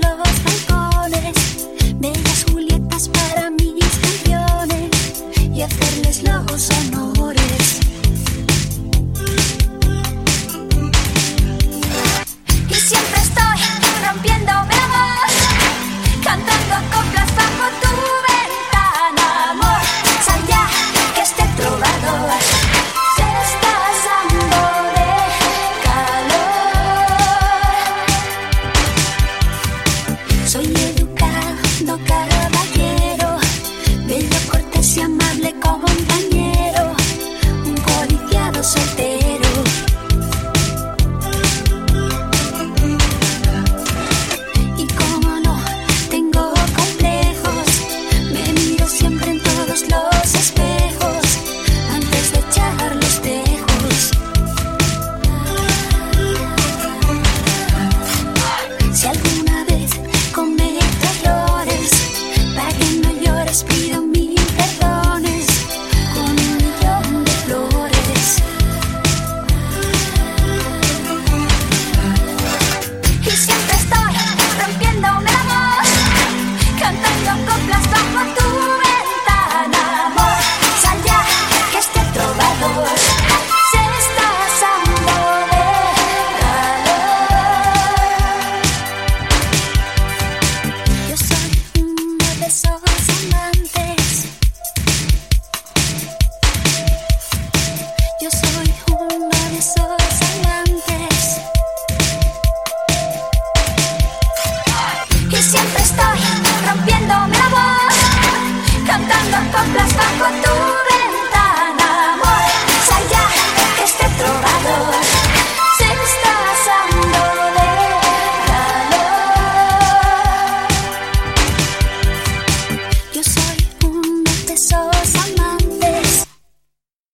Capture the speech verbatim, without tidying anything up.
los balcones, bellas Julietas para mis canciones y hacerles los honores. Y siempre estoy rompiéndome la voz, cantando coplas bajo tu ventana, amor. Sal ya, que este trovador se está asando de calor. Soy educado, cara.